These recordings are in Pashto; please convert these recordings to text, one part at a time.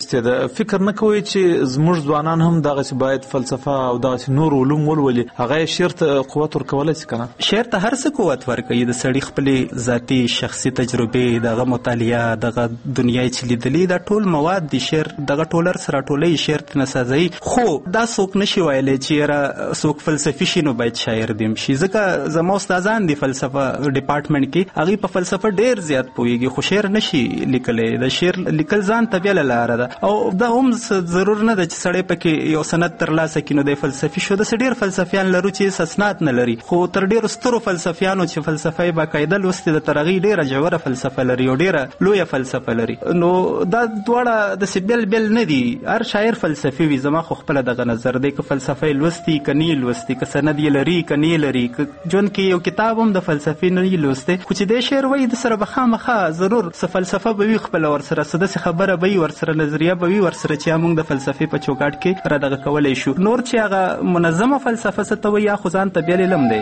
اخیستې ده. فکر نه کوئ چې زموږ ځوانان هم دغسې باید فلسفه او دغسې نور علوم ولولي؟ هغه یې شعر ته قوت ورکولی شي که نه؟ شعر ته هر څه قوت ورکوي. د سړي خپلې ذاتي شخصي تجربې، دغه مطالعه، دغه دنیا چې لیدلي، دا ټول مواد دي شعر دغه ټولر سره ټولوي، شعر ته نسازوي. خو دا څوک نشي ویلی چې یاره څوک فلسفي شي نو باید شاعر دې هم شي. ځکه زما استادان دي فلسفه ډپارټمنټ کې، هغوی په فلسفه ډېر زیات پوهېږي، خو شعر نشي لیکلی. د شعر لیکل ځان ته بېله لاره ده، او دا هم ضرور نه ده چې سړی پکې یو سند ترلاسه کړي نو دی فلسفي شو. داسې ډېر فلسفیان لرو چې اسناد نه لري، خو تر ډېرو سترو فلسفیانو چې فلسفه یې باقاعده لوستې ده، تر هغې ډېره ژوره فلسفه لري او ډېره لویه فلسفه لري. نو دا دواړه داسې بېل بېل نه دي. هر شاعر فلسفي وي، زما خو خپله دغه نظر دی. که فلسفه یې لوستي که نه یې لوستي، که سند یې لري که نه یې لري، که ژوند کې یو کتاب هم د فلسفې نه یې لوستی، خو چې دی شعر وایي د سره به خامخا ضرور څه فلسفه به وي خپله ورسره، څه داسې خبره به وي ورسره، نظریه به وي ورسره چې موږ د فلسفې په چوکاټ کې را دغه کولی شو. نور چې هغه منظمه فلسفه څه ته وایي، خو ځان ته بیا علم دی.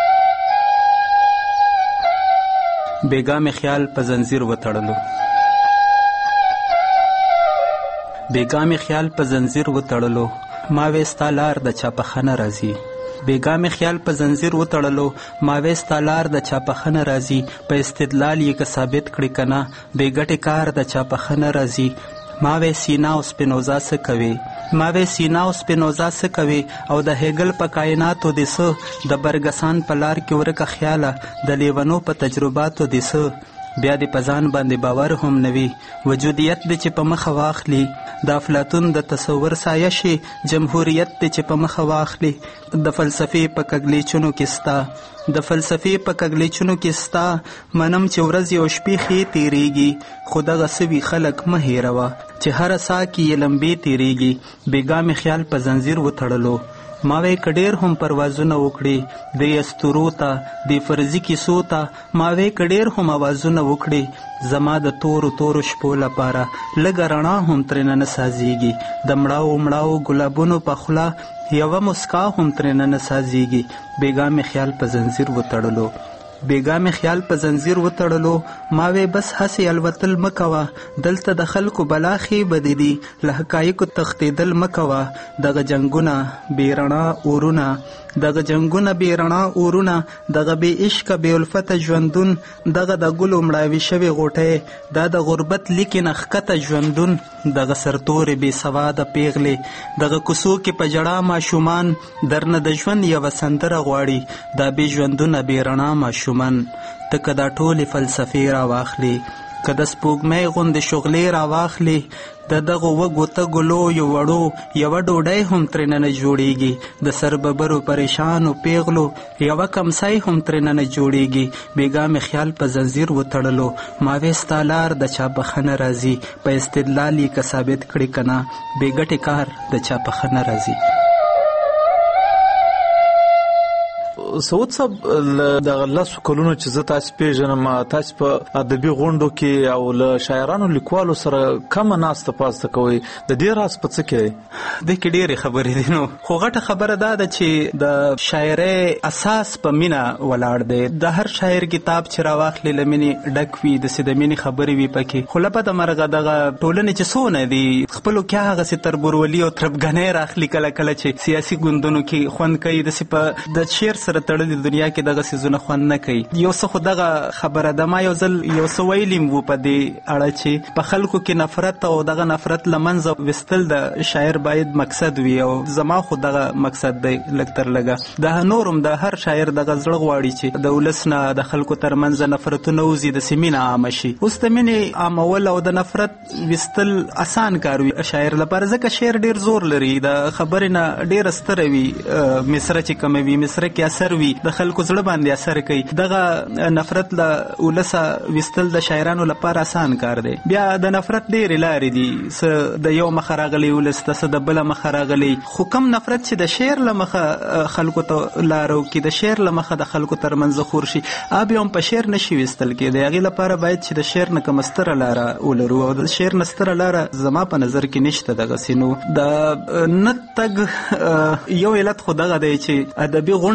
بېګا مې خیال په زنځیر وتړلو، بېګا مې خیال په زنځیر وتړلو، ما وې ستا لار د چا په ښه نه راځي. بېګا مې خیال په زنځیر وتړلو، ما وې ستا لار د چا په ښه نه راځي. په استدلال یې که ثابت کړي که نه، بې ګټې کار د چا په ښه نه راځي. ما وې سینا او سپینوزا څه کوي، ما وې سینا او سپینوزا څه کوي، او د هیګل په کائناتو دې څه، د برګسان په لار کې ورکه خیاله، د لیونو په تجرباتو دې څه. بیا دې په ځان باندې باور هم نه وي، وجودیت دې چې په مخه واخلي، د افلاطون د تصور سایه شي، جمهوریت دې چې په مخه واخلي. د فلسفې په کږلېچونو کې ستا، د فلسفې په کږلېچونو کې ستا، منم چې ورځې او شپې ښې تېرېږي، خو دغه سوي خلک مه هېروه چې هره ساه کې یې لمبې تېرېږي. بېګا مې خیال په زنځیر وتړلو، ما وی کډیر هم پروازونه وکړي، د استورو ته د فرضي کیسو ته، ما وی کډیر هم اوازونه وکړي، زما د تورو تورو شپو لپاره لږه رڼا هم ترېنه نه سازیږي. د مړاو مړاو ګلابونو په خوله یوه مسکا هم ترېنه نه سازیږي. بېګا مې خیال په زنځیر وتړلو، بېګا مې خیال په زنځیر وتړلو، ما وی بس هسې الوتل مه کوه، دلته د خلکو بلا ښې بدې دي، له حقایقو تښتېدل مه کوه. دغه جنګونه بې رڼا اورونه، دغه جنګونه بې رڼا اورونه، دغه بې عشقه بې الفته ژوندون، دغه د ګلو مړاوي شوې غوټۍ، دا د غربت لیکې نه ښکته ژوندون، دغه سرتورې بې سواده پیغلې، دغه کوڅو کې په ژړا ماشومان، درنه د ژوند یوه سندره غواړي، دا بې ژوندونه بې رڼا ماشومان. ته که دا ټولې فلسفې راواخلې، که د سپوږمۍ غوندې شغلې راواخلې، د دغو وږو تږو لویو وړو یوه ډوډۍ هم ترېنه نه جوړېږي، د سرببرو پریشانو پیغلو یوه کمسۍ هم ترېنه نه جوړېږي. بېګا مې خیال په زنځیر وتړلو، ما وې ستا لار د چا په ښه نه راځي، په استدلال یې که ثابت کړي که نه، بې ګټې کار د چا په ښه نه راځي. سعود صاحب، دغه لسو کلونو چې زه تاسو پیژنم، تاسو په ادبي غونډو کې او له شاعرانو لیکوالو سره کمه ناسته پاسته کوئ، د دې راز په څه کې دی؟ دې کې ډېرې خبرې دي. نو خو غټه خبره دا ده چې د شاعرۍ اساس په مینه ولاړ دی. د هر شاعر کتاب چې راواخلې له مینې ډک وي، داسې د مینې خبرې وي پکې، خو له بده مرغه دغه ټولنې چې څونه دي، خپلو کې هغسې تربورولي او تربګنۍ راخلي کله کله چې سیاسي ګوندونو کې خوند کوي، داسې په د شعر سره تړلې دنیا کې دغه څیزونه خوند نه کوي. یو څه خو دغه خبره ده، ما یو ځل یو څه ویلیم وو په دې اړه چې په خلکو کې نفرت او دغه نفرت له منځه وستل د شاعر باید مقصد وي، او زما خو دغه مقصد دی لږ تر لږه. د نورم د هر شاعر دغه زړه غواړي چې د ولس نه د خلکو ترمنځ نفرتونه وځي، داسې مینه عامه شي. اوس د مینې عامول او د نفرت وستل اسان کار وي شاعر لپاره، ځکه شعر ډېر زور لري، د خبرې نه ډېره ستره وي، مصره چې کومه وي، مصره کې اثر وي، د خلکو زړه باندې اثر کوي. دغه نفرت له ولسه وستل د شاعرانو لپاره آسان کار دی. بیا د نفرت ډېرې لارې دي، څه د یو مخه راغلی ولس ته، څه د بله مخه راغلی، خو کم نفرت چې د شعر له مخه خلکو ته لاره وکړي، د شعر له مخه د خلکو ترمنځ خور شي، بیا هم په شعر نشي وستل کېدی. هغې لپاره باید چې د شعر نه کومه ستره لاره ولرو، او د شعر نه ستره لاره زما په نظر کې نشته دغسې. نو د نه تګ یو علت خو دغه دی چې ادبي غونډې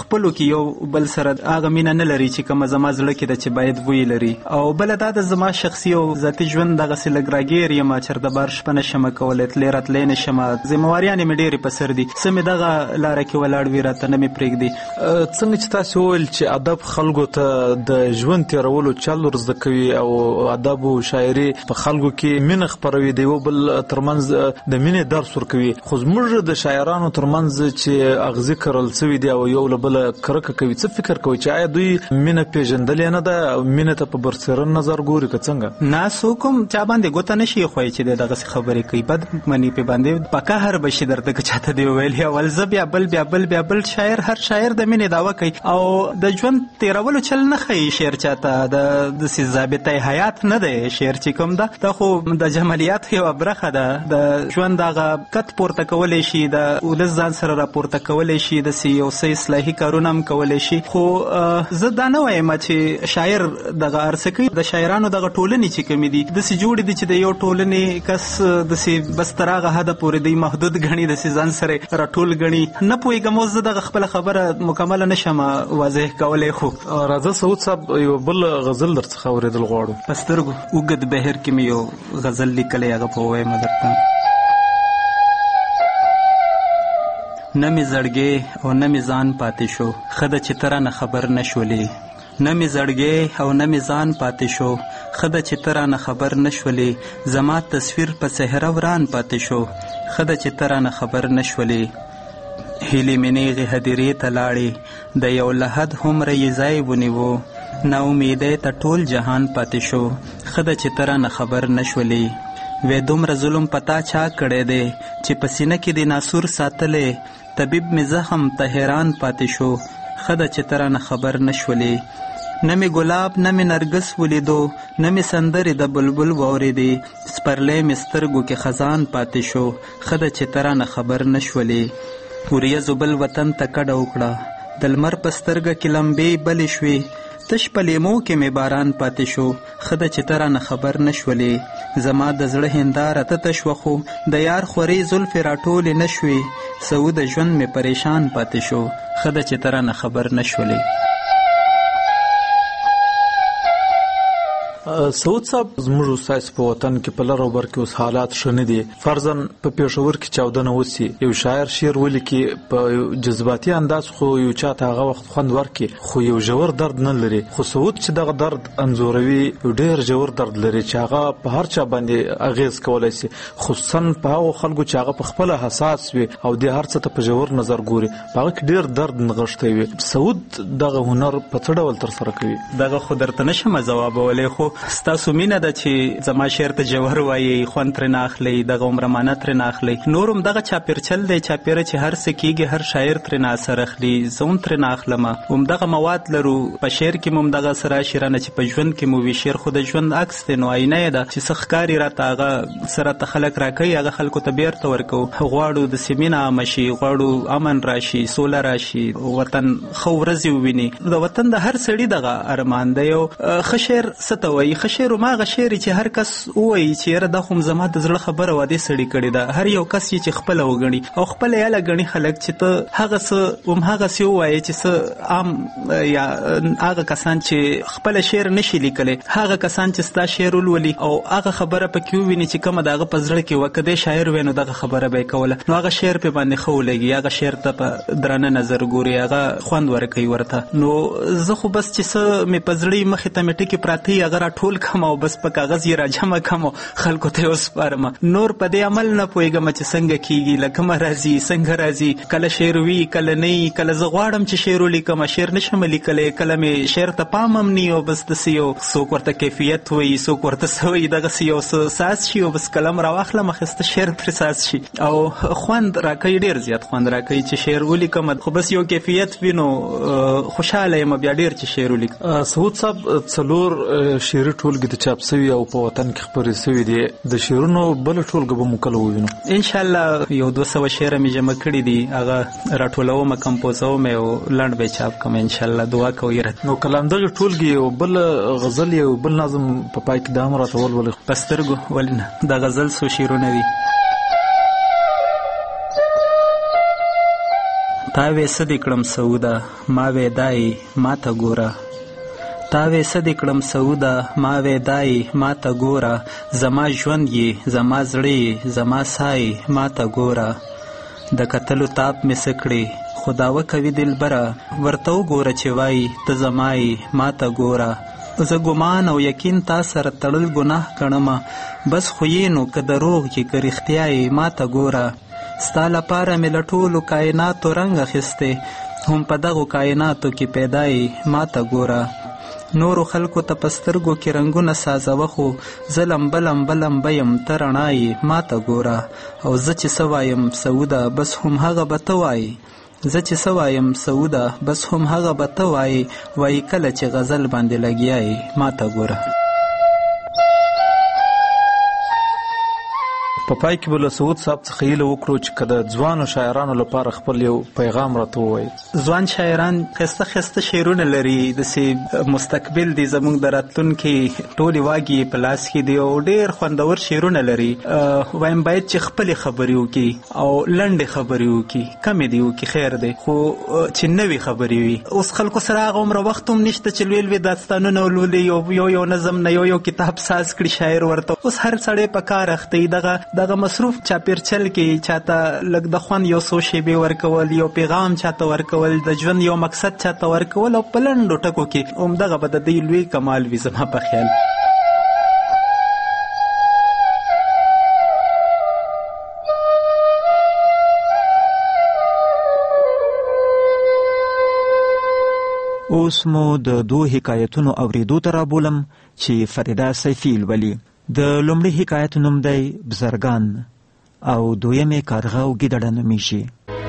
خپلو کې یو بل سره هغه مینه نه لري چې کومه زما زړه کې ده چې باید وی لري. او بله دا د زما شخصي او ذاتي ژوند دغسې لږ راګیر یم، چېرته بار شپه نه شمه کولی، تللی راتلی نه شمه، ذمهواریانې مې ډېرې په سر دي، څه مې دغه لاره کې ولاړ وي راته نه مې پرېږدي. څنګه چې تاسې وویل چې ادب خلکو ته د ژوند تېرولو چل ور زده کوي او ادب او شاعري په خلکو کې مینه خپروي، د یو بل ترمنځ د مینې درس ورکوي، خو زموږ د شاعرانو ترمنځ چې اغزي کرل شوي دي او یو له بله کرکه کوي، څه فکر کوي چې آیا دوی مینه پېژندلې نه ده او مینه ته په برسېرن نظر ګوري که څنګه؟ نه، څوک هم چا باندې ګوته نه شي ایښوی چې دی دغسې خبرې کوي، بد مني پې باندې په قهر به شي درته که چاته دې وویل اول زه بیا بل بیا بل بیا بل. شاعر هر شاعر د مینې دعوه کوي او د ژوند تېرولو چل نه ښیي شعر چاته، داسې ضابطه حیات نه دی شعر چې کوم ده، دا خو د جمالیاتو یوه برخه ده. د ژوند هغه قد پورته کولی شي، د ولس ځان سره راپورته کولی شي، داسې یو څه اصلاحي کارونه هم کولی شي. خو زه دا نه وایم چې شاعر دغه ارڅه کوي. د شاعرانو دغه ټولنې چې کومې دي داسې جوړې دي چې د یو ټولنې کس داسې بس تر هغه حده پورې دی محدود ګڼي، داسې ځان سره راټول ګڼي. نه پوهېږم اوس زه دغه خپله خبره مکمله نه شم واضح کولی. خو راځه سعود صاحب یو بل غزل درڅخه اورېدل غواړو. په سترګو اوږد بهر کې مې یو غزل لیکلی، هغه په ووایم درته. نه مې زړګی او نه مې ځان پاتې شو، ښه ده چې ته رانه خبر نه شولې. نه مې زړګی او نه مې ځان پاتې شو، ښه ده چې ته رانه خبر نه شولې. زما تصویر په صحرا وران پاتې شو، ښه ده چې ته رانه خبر نه شولې. هیلې مې نیغې هدیرې ته لاړې، د یو لحد هومره یې ځای ونیو. نا امیدۍ ته ټول جهان پاتې شو، ښه ده چې ته رانه خبر نه شولې. وی دومره ظلم پتا چا کړی دی چې په سینه کې د ناسور ساتلی. طبیب مې زخم ته حیران پاتې شو، ښه ده چې ته رانه خبر نه شولې. نه مې ګلاب نه مې نرګس ولیدو، نه مې سندرې د بلبل واورېدې. سپرلی مې سترګو کې خزان پاتې شو، ښه ده چې ته رانه خبر نه شولې. وریځو بل وطن ته کډه وکړه، د لمر په سترګه کې لمبې بلې شوې. تش په لیمو کې مې باران پاتې شو، ښه ده چې ته رانه خبر نه شولې. زما د زړه هنداره ته تش وه، خو د یار خورې زلفې راټولې نه شوې. سعود د ژوند مې پریشان پاتې شو، ښه ده چې ته رانه خبر نه شولې. سعود صاحب زموږ استاد په وطن کې په لر او بر کې اوس حالات ښه نه دي. فرضاً په پېښور کې چاودنه وسي، یو شاعر شعر ولیکي په جذباتي انداز، خو یو چاته هغه وخت خوند ورکړي، خو یو ژور درد نه لري. خو سعود چې دغه درد انځوروي ډېر ژور درد لري چې هغه په هر چا باندې اغیز کولی شي، خصوصاً په هغو خلکو چې هغه په خپله حساس وي او د هر څه ته په ژور نظر ګوري، په هغه کې ډېر درد نغښتی وي. سعود دغه هنر په څه ډول ترسره کوي؟ دغه خو درته نشم ځوابولی، خو ستاسو مینه ده چې زما شعر ته جوهر وایي، خوند ترې نه اخلئ، دغه عمره معنی ترې نه اخلئ. نور هم دغه چاپېرچل دی، چاپېره چې هر څه کېږي هر شاعر ترې نه اثر اخلي، زه هم ترې نه اخلم. همدغه مواد لرو په شعر کې، هم دغه سره شعرانه چې په ژوند کې مو وي. شعر خو د ژوند عکس دی، نو آینه یې ده چې څه ښکاري راته هغه سره ته خلک راکوي، هغه خلکو ته بیرته ورکوو. غواړو د سیمې نه عامه شي، غواړو امن راشي، سوله راشي، وطن ښه ورځې وویني. د وطن د هر سړي دغه ارمان دی. یو ښه شعر څه ته وایي؟ ښه شعر هماغه شعر چې هر کس ووایي چې یاره دا خو زما د زړه خبره وه، دې سړي کړې ده. هر یو کس یې چې خپله وګڼي او خپله یاله ګڼي خلک چې ته هغه څه همهغسې ووایې چې څه عام یا هغه کسان چې خپله شعر نشي لیکلی، هغه کسان چې ستا شعر ولولي او هغه خبره پکې وویني چې کومه د هغه په زړه کې وه، که دی شاعر وی نو دغه خبره به یې کوله، نو هغه شعر پې باندې ښه ولګي، هغه شعر ته په درانه نظر ګوري، هغه خوند ورکوي ورته. نو زه خو بس چې څه مې په زړه مخې ته مې ټکې پراته وي هغه راټول کړم او بس په کاغذ یې راجمع کړم او خلکو ته یې وسپارم. نور په دې عمل نه پوهېږم چې څنګه کېږي، له کومه راځي، څنګه راځي، کله شعر وي کله نه وي، کله زه غواړم چې شعر ولیکم شعر نشم لیکلی، کله مې شعر ته پام هم نه وي او بس داسې یو څوک ورته کیفیت وایي، څوک ورته څه وایي، دغسې یو څه ساز شي او بس قلم راواخلم اخیسته شعر پرې ساز شي او خوند راکوي، ډېر زیات خوند راکوي چې شعر ولیکم. خو بس یو کیفیت وي نو خوشحاله یم بیا ډېر چې شعر ولیکم. سعود صاحب 4 شعري ټولګې د چاپ سوي او په وطن کې خپرې سوي دي، د شعرونو بله ټولګه به مو کله ووینو؟ انشاءالله یو 200 شعره مې جمع کړي دي، هغه راټولوم کمپوزوم او لنډ به چاپ کوم انشاءالله. دعا کوئ. نو کله همدغه ټولګې یو بل غزل یو بل نظم په پای کې دا هم راته ولولئ؟ په سترګو ولې نه، د غزل څو شعرونه دي. تا وې څه دې کړم سعوده ما وې دای ما ته ګوره تا وې څه دې کړم سعوده ما وې دای ما ته ګوره زما ژوند یې زما زړه یې زما ساه یې ما ته ګوره د کتلو تاپ مې څه کړې خو داوه کوي دلبره ورته وګوره چې وایي ته زما یې ما ته ګوره زه ګمان او یقین تا سره تړل ګناه کړمه بس خو یې نو که دروغ یې که رښتیا یې ما ته ګوره ستا لپاره مې له ټولو کائناتو رنګ اخیستی هم په دغو کائناتو کې پیدا یې ما ته ګوره نورو خلکو ته په سترګو کې رنګونه سازوه خو زه لمبه لمبه لمبه یم ته رڼا یې ما ته ګوره او زه چې څه وایم سعوده بس هم هغه به ته وایې زه چې څه وایم سعوده بس هم هغه به ته وایې وایي کله چې غزل باندې لګیا یې ما ته ګوره. په پای کې به له سعود صاحب څخه هیله وکړو چې که د ځوانو شاعرانو لپاره خپل یو پیغام راته ووایي. ځوان شاعران ښایسته ښایسته شعرونه لري داسې مستقبل دی زموږ د راتلونکي ټولې واګې په لاس کې دی او ډېر خوندور شعرونه لري. وایم باید چې خپلې خبرې وکړي او لنډې خبرې وکړي کمې دې وکړي خیر دی خو چې نوې خبرې وي. اوس خلکو سره هغه عمره وخت هم نشته چې لوی لوی داستانونه ولولي یو نظم نه یو کتاب ساز کړي شاعر ورته. اوس هر سړی په کار اخته وي دغه مصروف چاپیرچل کې چاته لږ د خوند یو څو شیبې ورکول یو پیغام چاته ورکول د ژوند یو مقصد چاته ورکول او په لنډو ټکو کې همدغه به د دوی لوی کمال وي زما په خیال. اوس مو د دوه حکایتونو اوریدو ته رابولم چې فریده سیفی لولي. د لومړي حکایت نوم دی بزرگان او دویمې کارغه او ګیدړه نومیږي.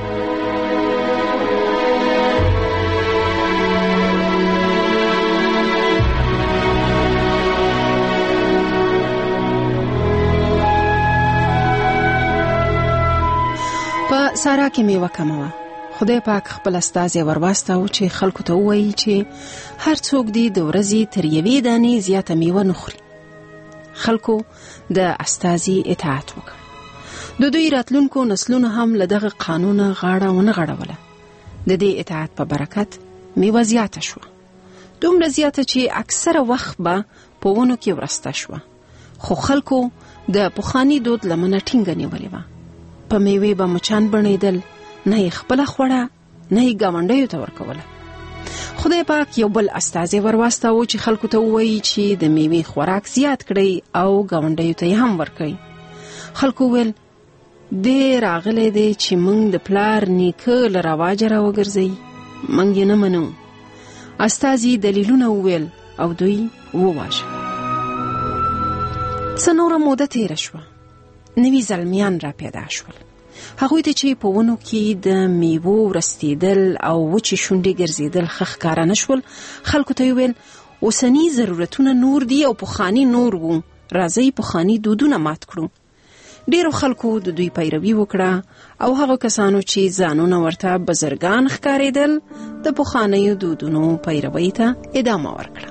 په سارا کې میوه کمه وه. خدای پاک خپل استازی ورواستاو چې خلکو ته ووایي چې هر څوک دی د ورځې تر یوې دانې زیاته میوه نه خوري. خلکو د استازي اطاعت وکړ. د دوی راتلونکو نسلونو هم له دغه قانون غاړه ونه غړوله. د دې اطاعت په برکت میوه زیاته شوه. دومره زیاته چې اکثره وخت به په ونو کې ورسته شوه. خو خلکو د پخواني دود لمنه ټینګه نیولې وه. په میوې به مچان بڼېدل، نه یې خپله خوړه نه یې ګاونډیو ته ورکوله. خدای پاک یو بل استازی ورواستاو چې خلکو ته ووایي چې د میوې خوراک زیات کړئ او ګاونډیو ته یې هم ورکړئ. خلکو ویل دې راغلی دی چې موږ د پلار نیکه له رواجه راوګرځئ. موږ یې نه منو. استازي دلیلونه وویل او دوی وواژه. څه نوره موده تیره شوه. نوي زلمیان را پیدا شول. هغوی ته چې په ونو کې د میوو ورستېدل او وچې شونډې ګرځېدل ښه ښکاره نه شول. خلکو ته یې ویل اوسني ضرورتونه نور دي او پخواني نور وو. راځئ پخواني دودونه مات کړو. ډیرو خلکو د دوی پیروي وکړه او هغه کسانو چې ځانونه ورته بزرګان ښکارېدل د پخوانیو دودونو پیروي ته ادامه ورکړه.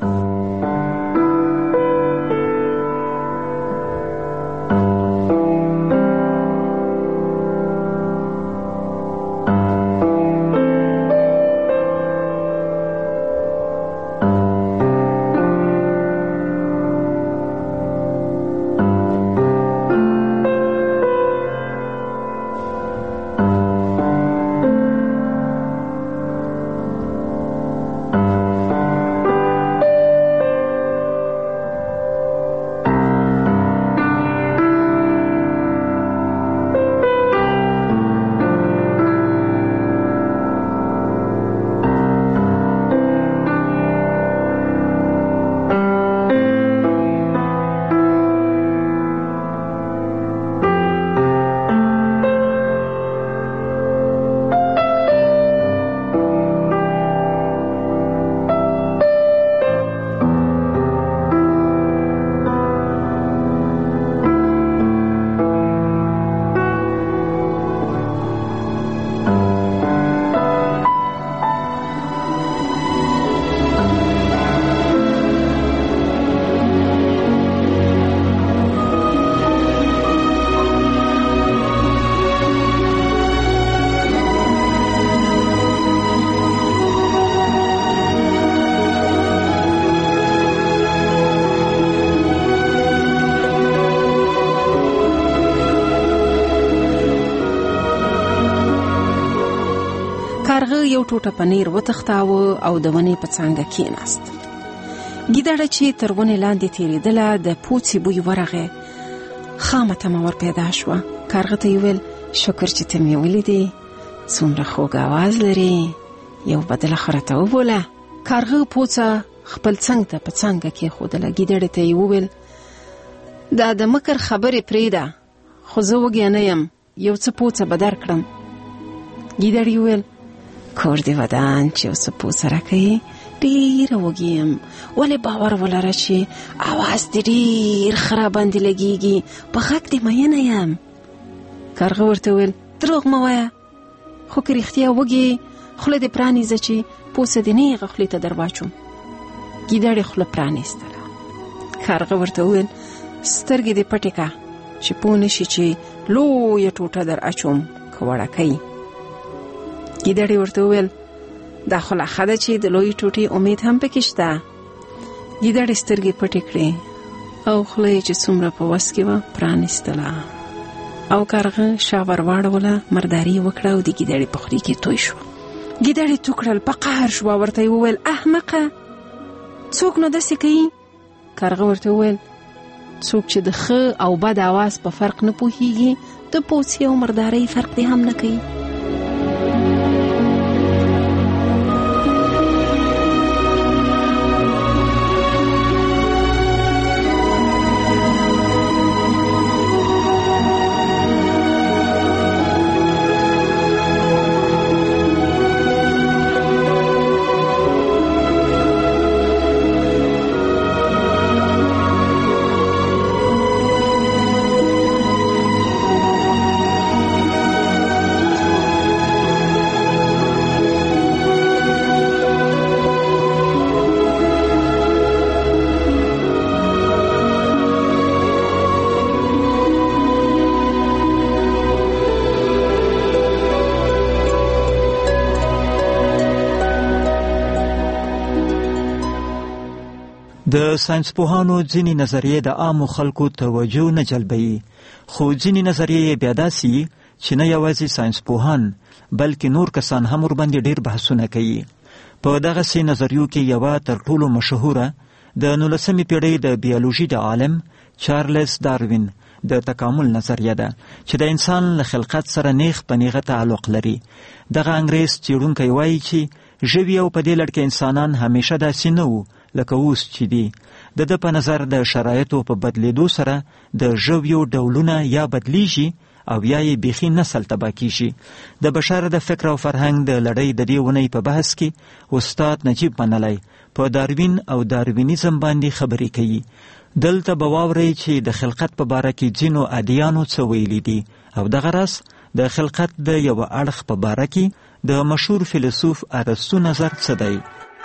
یو ټوټه پنیر وتښتاوه او د ونې په څانګه کېناست. ګیدړه چې تر ونې لاندې تېرېدله د پوڅې بوی ورغی. خامه تمه ور پیدا شوه. کارغه ته یې ویل شکر چې ته مې ولیدې، څومره خوږ اواز لري، یو بدله خو راته وبوله. کارغه پوڅه خپل څنګ ته په څانګه کېښودله. ګیدړې ته یې وویل دا د مکر خبرې پرېږده، خو زه وږی نه یم، یو څه پوڅه به درکړم. ګیدړې وویل کور دې ودان چې یو څه پوڅه راکوي، ډېره وږی یم، ولې باور ولره چې اواز دې ډېر ښه راباندې لګېږي، په غږ دې مینه یم. کارغه ورته وویل دروغ مه وایه، خو که رښتیا وږی خوله دې پرانیزه چې پوڅه دې نیغه خولې ته در واچوم. ګیدړې خوله پرانیستله. کارغه ورته وویل سترګې دې پټې که چې پوه نه شي چې لویه ټوټه در اچوم که وړکۍ. ګیدړې ورته وویل دا خو لا ښه ده چې د لویې ټوټې امید هم پکې شته. ګیدړې سترګې پټې کړې او خوله یې چې څومره په وس کې وه پرانیستله او کارغه شا ور واړوله، مرداري یې وکړه او د ګیدړې په خولې کې توی شوه. ګیدړې تو کړل، په قهر شوه. ورته یې وویل احمقه، څوک نو داسې کوي؟ کارغه ورته وویل څوک چې د ښه او بد اواز په فرق نه پوهیږي، د پوڅې او مردارۍ فرق دې هم نه کوي. د ساینسپوهانو ځینې نظریې د عامو خلکو توجه نه جلبوي، خو ځینې نظریې بیا داسې چې نه یوازې ساینسپوهان بلکې نور کسان هم ورباندې ډېر بحثونه کوي. په دغسې نظریو کې یوه تر ټولو مشهوره د 19مې پیړۍ د بیولوژي د عالم چارلز داروین د تکامل نظریه ده چې د انسان له خلقت سره نیغ په نیغه تعلق لري. دغه انګریز څېړونکی وایي چې ژوي او په دې لړ کې انسانان همیشه داسې نه وو لکه اوس چې دي. د ده په نظر د شرایطو په بدلیدو سره د ژویو ډولونه یا بدلیږي او یا یې بیخي نسل تباه کیږي. د بشر د فکر او فرهنګ د لړۍ د دې اونۍ په بحث کې استاد نجیب منلی په داروین او داروینیزم باندې خبرې کوي. دلته به واورئ چې د خلقت په باره کې ځینو ادیانو څه ویلي دي او دغه راز د خلقت د یوه اړخ په باره کې د مشهور فیلسوف ارسطو نظر څه دی.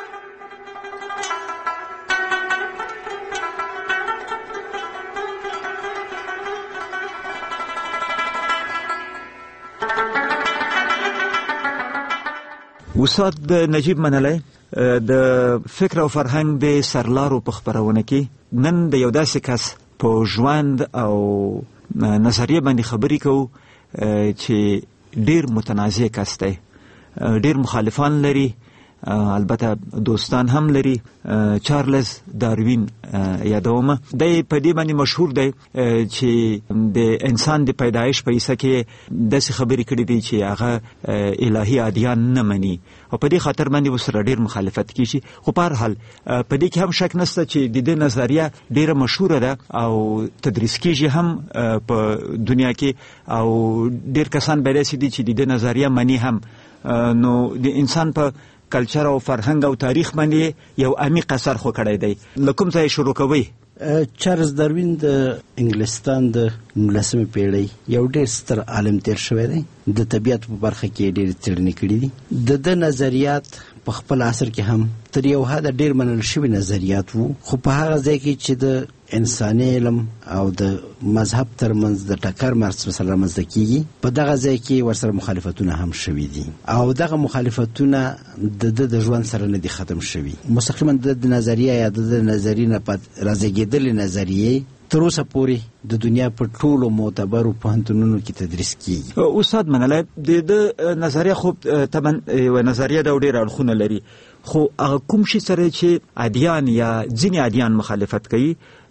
استاد نجیب منلی د فکر او فرهنګ د سرلارو په خپرونه کې نن د یو داسې کس په ژوند او نظریه باندې خبرې کوو چې ډیر متنازع کس دی، ډیر مخالفان لري، البته دوستان هم لري. چارلز داروین یادومه، دی په دې باندې مشهور دی چې د انسان د پیدایش په کیسه کې داسې خبرې کړې دي چې هغه الهي ادیان نه مني او په دې خاطر باندې ورسره ډیر مخالفت کیږي. خو په هر حال په دې کې هم شک نشته چې د دې نظریه ډیره مشهوره ده او تدریس کیږي هم په دنیا کې او ډیر کسان به داسې دي چې د دې نظریه مني هم. نو د انسان په کلچر او فرهنګ او تاریخ باندې یو عمیق اثر خو کړی دی. له کوم ځای شروع کوئ؟ چارلز داروین د انګلستان د 19مې پیړۍ یو ډېر ستر عالم تیر شوی دی. د طبیعت په برخه کې ډېرې څېړنې کړي دي. د نظریات په خپل عصر کې هم تر یو حده ډېر منل شوي نظریات وو، خو په هغه ځای کې چې د انساني علم او د مذهب ترمنځ د ټکر مسله رامنځته کیږي، په دغه ځای کې ورسره مخالفتونه هم شوي دي او دغه مخالفتونه د ژوند سره نه دي ختم شوي. مستقیما د نظریه یا د نظریې نه پات راځېدلې نظریې تر اوسه پورې د دنیا په ټولو معتبرو پوهنتونونو کې تدریس کیږي. استاد منلی د نظریه خو طبعا یوه نظریه ده او ډېر اړخونه لري، خو هغه کوم شي سره چې ادیان یا ځینې ادیان مخالفت کوي،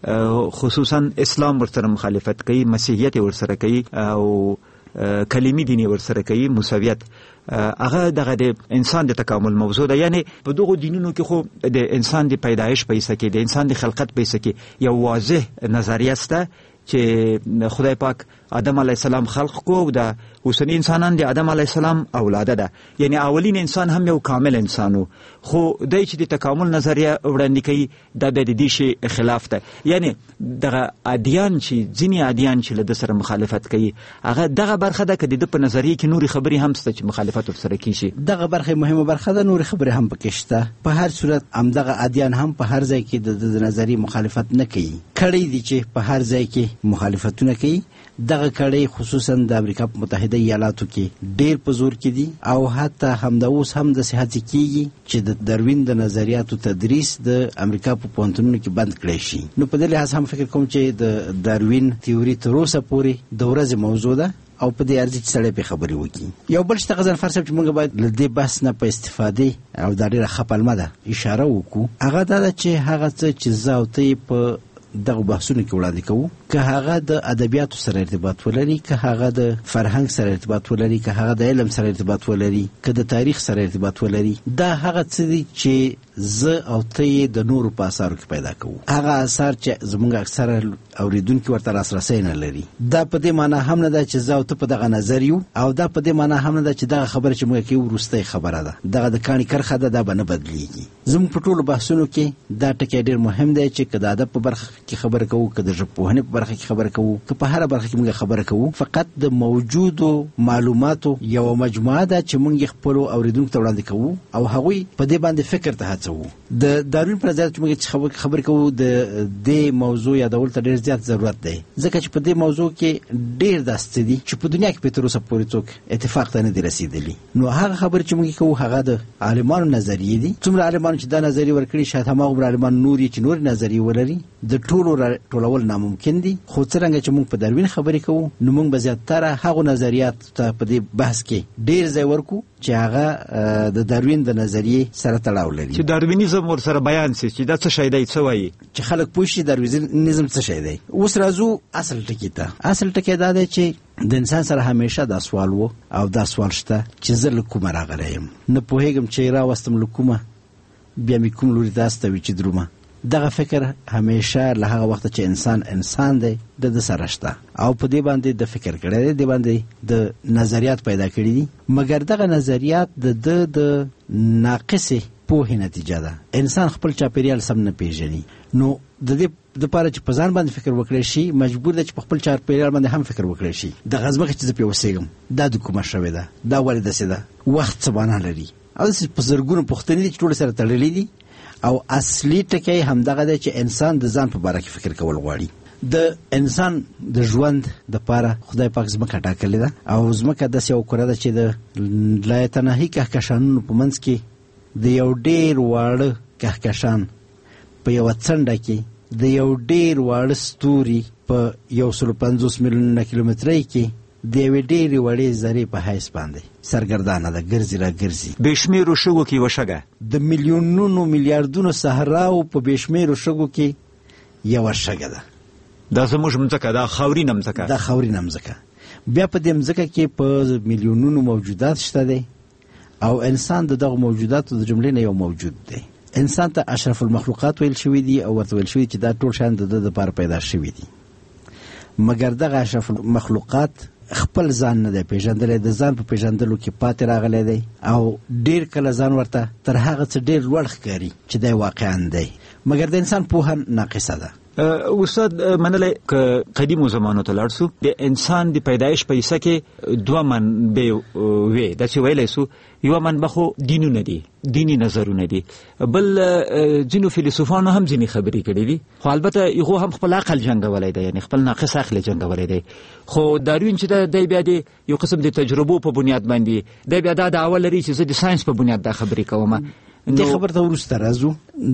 خصوصا اسلام ورسره مخالفت کوي، مسیحیت ورسره کوي او کلمی دیني ورسره کوي، موسویت، هغه دغه د انسان د تکامل موضوع ده. یعنی په دغو دینونو کې خو د انسان د پیدایش په حصه کې، د انسان د خلقت په حصه کې یو واضح نظریه سته چې خدای پاک آدم علیه السلام خلق کو او د اوسنی انسانان د آدم علیه السلام اولاده ده. یعنی اولین انسان هم یو کامل انسانو، خو دای چې د تکامل نظریه وړاندې کوي دا د دې شی خلاف ده. یعنی دغه ادیان چې ځینې ادیان چې له ده سره مخالفت کوي هغه دغه برخه ده که د ده په نظریه کې نورې خبرې هم شته چې مخالفت ورسره کیږي. دغه برخه مهمه برخه ده، نورې خبرې هم پکې شته. په هر صورت همدغه ادیان هم په هر ځای کې د نظریې مخالفت نه کوي. کړی دي چې په هر ځای کې مخالفتونه کوي. دغه کړی خصوصا د امریکا په متحده ایالاتو کې ډیر په زور کې دي او حتی همدا اوس هم د صحت کېږي چې د داروین د نظریاتو تدریس د امریکا په پوهنتونونو کې بند کړی شي. نو په دې لحاظ هم فکر کوم چې د داروین تیوري تر اوسه پورې د ورځې موضوع ده او په دې ارزي چې سړی په خبرې وکړي. یو بل شته غزنفر صاحب چې موږ باید له دې بحث نه په استفادې او دا ډېره ښه پلمه ده اشاره وکړو، هغه دا ده چې هغه څه چې زه او ته په دغه بحثونو کې وړاندې کوو، که هغه د ادبیاتو سره ارتباط ولري، که هغه د فرهنګ سره ارتباط ولري، که هغه د علم سره ارتباط ولري، که د تاریخ سره ارتباط ولري، دا هغه څه دي چې زه او ته د نورو په اثارو کې پیدا کوو. هغه اثار چې زموږ اکثره اوریدونکي ورته لاسرسی نه لري. دا په دې معنی هم نه ده چې زه او ته په دغه نظر یو، او دا په دې معنی هم نه ده چې دغه خبره چې موږ کوي وروستۍ خبره ده، دغه د کاڼي کرښه ده، دا به نه بدلیږي. زموږ په ټولو بحثونو کې دا ټکی ډېر مهم دی چې که د ادب په برخه کې خبره کوو، که د ژبپوهنې په برخه کې خبره کوو، که په هره برخه کې موږ خبره کوو، فقط د موجودو معلوماتو یوه مجموعه ده چې موږ یې خپلو اوریدونکو ته وړاندې کوو او هغوی په دې باندې فکر ته هڅوو. د داروین پر ځای چې موږ خبرې کوو د دې موضوع یادولو ته ډېر زیات ضرورت دی، ځکه چې په دې موضوع کې ډېر داسې دي چې په دنیا کې په تر اوسه پورې څوک اتفاق ته نه دي رسېدلي. نو هغه خبرې چې موږ کوو هغه د عالمانو نظریې دي. څومره عالمانو چې دا نظریې ورکړي شاید هماغومره عالمان نور چې نورې نظریې ولري، د ټولو ټولول ناممکن دي. خو څرنګه چې موږ په داروین خبرې کوو نو موږ به زیاتره هغو نظریات ته په دې بحث کې ډېر ځای ورکو چې هغه د داروین د نظریې سره تړاو لري، چې داروینیزم ورسره بیان شي چې دا څه شی دی، څه وایي، چې خلک پوه شي داروینیزم څه شی دی. اوس راځو اصل ټکي ته. اصل ټکی دا دی چې د انسان سره همیشه دا سوال و او دا سوال شته چې زه له کومه راغلی یم، نه پوهېږم چې راوستم له کومه، بیا مې کوم لوري ته استوي چې درومه. دغه فکر همیشه له هغه وخته چې انسان دی د سره شته او په دې باندې د فکر کړی دی، د باندې د نظریات پیدا کړي دي، مګر دغه نظریات د ناقصې پوهې نتیجه ده. انسان خپل چاپیریال سم نه پیژني، نو د دې دپاره چې په ځان باندې فکر وکړی شي مجبور دی چې په خپل چاپیریال باندې هم فکر وکړی شي. دغه ځمکه چې زه پرې اوسېږم دا د کومه شوې ده، دا ولې داسې ده، وخت څه معنا لري، او داسې په زرګونو پوښتنې دي چې ټولې سره تړلې دي. او اصلي ټکی همدغه دی چې انسان د ځان په باره کې فکر کول غواړي. د انسان د ژوند دپاره خدای پاک ځمکه ټاکلې ده او ځمکه داسې یو کره ده چې د لایتناهي کهکشانونو په منځ کې د یو ډېر واړه کهکشان په یوه څنډه کې د یو ډېر واړه ستوري په 150 میلیونه کیلومترۍ کې د یوې ډېرې وړې ذرې په حیث باندې سرګردانه ده، ګرځي را ګرځي. بې شمېرو شګو کې یوه شګه، د میلیونونو میلیاردونو صحراو په بې شمېرو شګو کې یوه شګه ده. دا زموږ مځکه، دا خاورینه مځکه، دا خاورینه مځکه. بیا په دې مځکه کې په میلیونونو موجودات شته دی او انسان د دغو موجوداتو د جملې نه یو موجود دی. انسان ته اشرف المخلوقات ویل شوي دي او ورته ویل شوي چې دا ټول شیان د ده دپاره پیدا شوي دي، مګر دغه اشرف المخلوقات خپل ځان نه دی پیژندلی، د ځان په پیژندلو کې پاتې راغلی دی او ډېر کله ځان ورته تر هغه څه ډېر لوړ ښکاري چې دی واقعا دی، مګر د انسان پوهه ناقصه ده. استاد منلی که قدیمو زمانو ته لاړ سو، د انسان د پیدایش په حصه کې دوه منبع وې، داسې ویلی سو. یوه منبع خو دینونه دي، دینی نظرونه دي، بل ځینو فیلسوفانو هم ځینې خبرې کړي دي، خو البته هغو هم خپل عقل جنګولی دی، یعنې خپل ناقص عقل جنګولی دی. خو داروین چې دی بیا د یو قسم د تجربو په بنیاد باندې دی بیا دا دعوه لري چې زه د ساینس په بنیاد دا خبرې کوم. دې خبر ته وروسته راځو.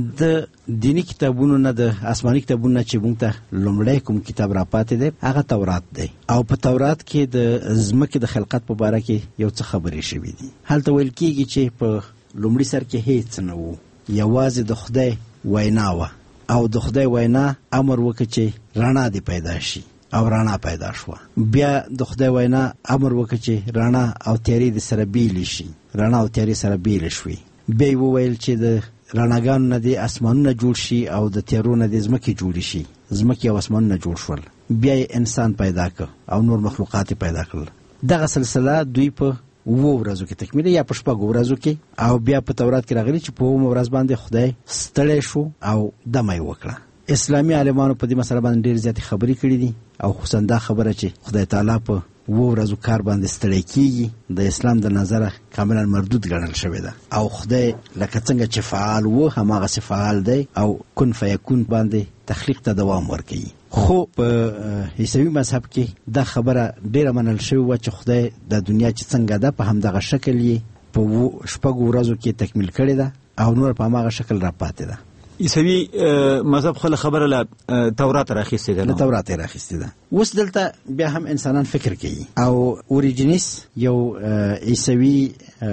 د دینی کتابونو نه د آسماني کتابونو نه چې موږ ته لومړی کوم کتاب راپاتې دی هغه تورات دی، او په تورات کې د ځمکې د خلقت په باره کې یو څه خبرې شوي دي. هلته ویل کېږي چې په لومړي سر کې هیڅ نه و، یوازې د خدای وینا وه، او د خدای وینا امر وکړه چې رڼا دې پیدا شي، او رڼا پیدا شوه. بیا د خدای وینا امر وکړه چې رڼا او تیارې د سره بیلې شي، رڼا او تیارې سره بیلې شوې. بیا یې وویل چې د رڼاګانو نه دې اسمانونه جوړ شي او د تیارو نه دې ځمکې جوړې شي، ځمکې او اسمانونه جوړ شول. بیا یې انسان پیدا کړ او نور مخلوقات پیدا کړل. دغه سلسله دوی په 7 ورځو کې تکمیله یا په 6 ورځو کې، او بیا په تورات کې راغلی چې په 8 ورځ باندې خدای ستړی شو او دمه یې وکړه. اسلامي عالمانو په دې مسله باندې ډېر زیاتې خبرې کړې دي، او خصوصا دا خبره چې خدای تعالی په 7 ورځو کار باندې ستړی کیږي د اسلام د نظره کاملا مردود ګڼل شوې ده، او خدای لکه څنګه چې فعال و هماغسې فعال دی، او کن فیکون باندې تخلیق ته دوام ورکوي. خو په عیسوي مذهب کې دا خبره ډیره منل شوې وه چې خدای د دنیا چې څنګه ده په همدغه شکل یې په 6 ورځو کې تکمیل کړې ده، او نور په هماغه شکل را پاتې ده. عیسوي مذهب خپله خبره له تورات راخیستې ده، له تورات یې راخیستې ده. اوس دلته بیا هم انسانان فکر کوي، او اوریجینیس یو عیسوي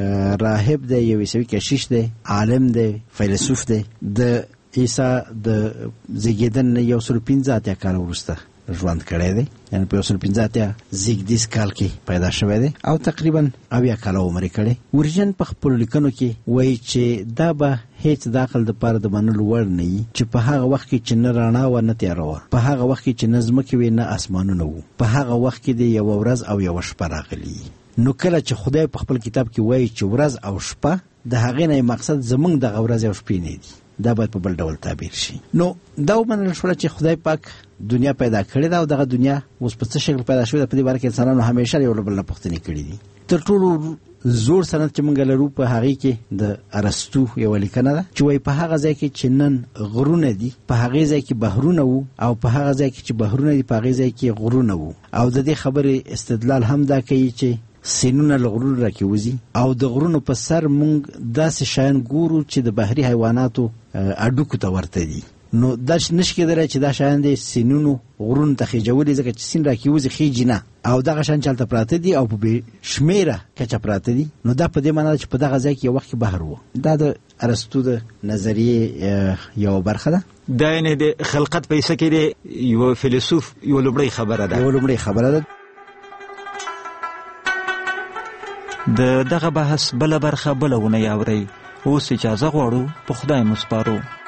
راهب دی، یو عیسوي کشیش دی، عالم دی، فیلسوف دی. د عیسی د زیږېدن نه 115 کال وروسته ژوند کړی دی، یعنې په 115 زیږدیز کال کې پیدا شوی دی، او تقریبا 80 کاله عمر یې کړی. اوریجن په خپلو لیکنو کې وایي چې دا به هیڅ د عقل دپاره د منلو وړ نه وي چې په هغه وخت کې چې نه رڼا وه نه تیاره وه، په هغه وخت کې چې نه ځمکې وې نه اسمانونه وو، په هغه وخت کې د 1 ورځ او 1 شپه راغلي. نو کله چې خدای په خپل کتاب کې وایي چې ورځ او شپه، د هغې نه مقصد زمونږ دغه ورځ او شپې نه دي، دا باید په بل ډول تعبیر شي. نو دا ومنل شوله چې خدای پاک دنیا پیدا کړې ده، او دغه دنیا اوس په څه شکل پیدا شوې ده په دې باره کې انسانانو همیشه یو له بل نه پوښتنې کړي دي. تر ټولو زوړ سند چې موږ لرو په هغې کې د ارسطو یوه لیکنه ده چې وایي په هغه ځای کې چې نن غرونه دي په هغې ځای کې بحرونه وو، او په هغه ځای کې چې بحرونه دي په هغې ځای کې غرونه وو. او د دې خبرې استدلال هم دا کوي چې سینونه له غرونو راکوزي، او د غرونو په سر موږ داسې شیان ګورو چې د بحري حیواناتو اډوکو ته ورته دي. نو دا نشي کېدلی چې دا شیان د سینونو غرونو ته خیجولي، ځکه چې سین راکوزي خیجي نه، او دغه شیان چې هلته پراته دي او په بې شمېره کچه پراته دي. نو دا په دې معنا ده چې په دغه ځای کې یو وخت کې بحر و. دا د ارسطو د نظریې یوه برخه ده. دا یعنې د خلقت په حصه کې د یو فیلسوف یوه لومړۍ خبره ده، یوه لومړۍ خبره ده. د دغه بحث بله برخه بله اونۍ اورئ. اوس اجازه غواړو، په خدای مو سپارو.